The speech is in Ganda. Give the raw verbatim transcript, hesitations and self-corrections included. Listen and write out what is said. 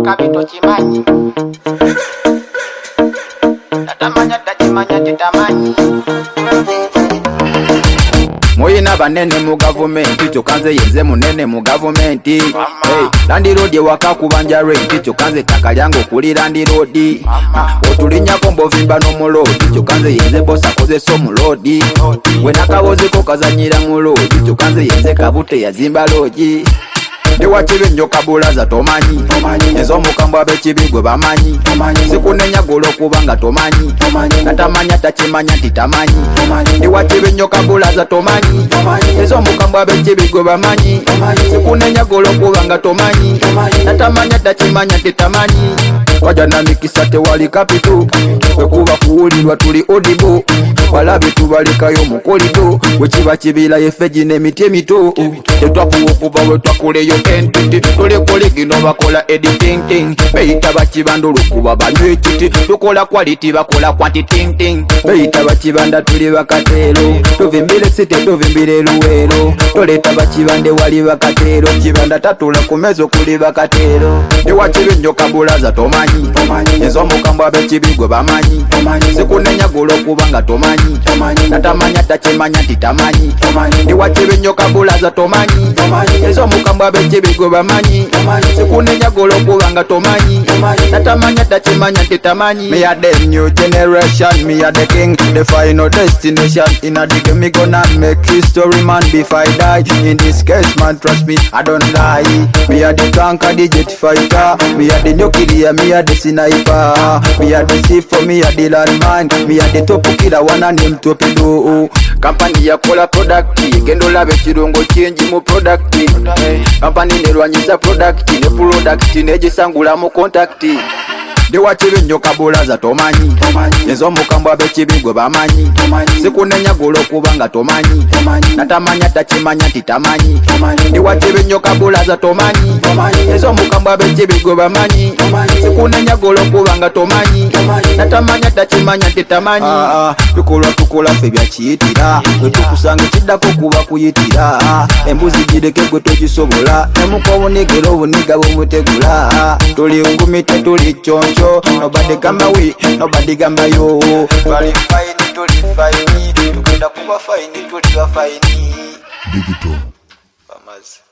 kapito chimanyi tatamanya tachimanya titamanyi Moyina banene mu government chokanze yenze munene mu government hey land road waka kubanja rent chokanze takalyango kuli land road otulinya kombo vimba no mu road chokanze yenze bossa koze so mu road we nakaboze ko kazanyira mu road chokanze yenze kabute yazimba road Ewachibe nyoka bulaza tomanyi Ezo mukambwa bechibigwe bamanyi Sikunenya golo kubanga tomanyi Natamanya tachimanya titamanyi Ewachibe nyoka bulaza tomanyi Ezo mukambwa bechibigwe bamanyi Sikunenya golo kubanga tomanyi Natamanya tachimanya titamanyi Wajana mikisate wali kapitu Wekuba kuulilwa tuli odibo Walabi tubalikayo mukolido Wechiba chibila yefeji ne mitie mito Tetwakuwokuba wetwakuleyo entity Tule kolegi no bakola editing ting Beita bachibandulu kuba banwe chiti Tukola quality bakola quantity ting Beita bachibanda tuli bakatero Tuvimbile site tuvimbile luwero Toleta bachibande wali bakatero Chibanda tatula kumezo kuli bakatero Ewa chibi nyoka bulaza tomanyi Ezo mukambwa bechibigwe bamanyi Sikunenya gulo kubanga tomanyi Natamanya tachimanya titamanyi Ewa chibi nyoka bulaza tomanyi Ezo mukambwa bechibigwe bamanyi Sikunenya gulo kubanga tomanyi Natamanya tachimanya titamanyi Me a the new generation, me a the king The final destination, in a dig me gonna make history man before I die In this case man, trust me, I don't lie Me a the tanker, the jet fighter Me a the nuclear, me a the sniper Me a the thief for me a the landmine Me a the top killer, one and him torpedo Company ya kola product Gendo labe chirungo change mu product Company nerwanyisa product Ne product neje sangula mu contact Dewa chibi nyoka bulaza tomanyi Ezo mukambwa bechibigwe bamanyi Sikunenya gulo kubanga tomanyi Natamanya tachimanya titamanyi Dewa chibi nyoka bulaza tomanyi Ezo mukambwa bechibigwe bamanyi Sikunenya gulo kubanga tomanyi Natamanya tachimanya titamanyi ah, Tukola tukola febya chiyitira Wetukusanga chidako kuba kuyitira Embuzi jireke gwe tokisobola Nemuko bunigero buniga bumutegula Tuli ungumite tuli choncho Nobody gamba we, nobody gamba yo Twali fine, tuli fine Tukenda kuba fine, tuli wa fine Digital Famazi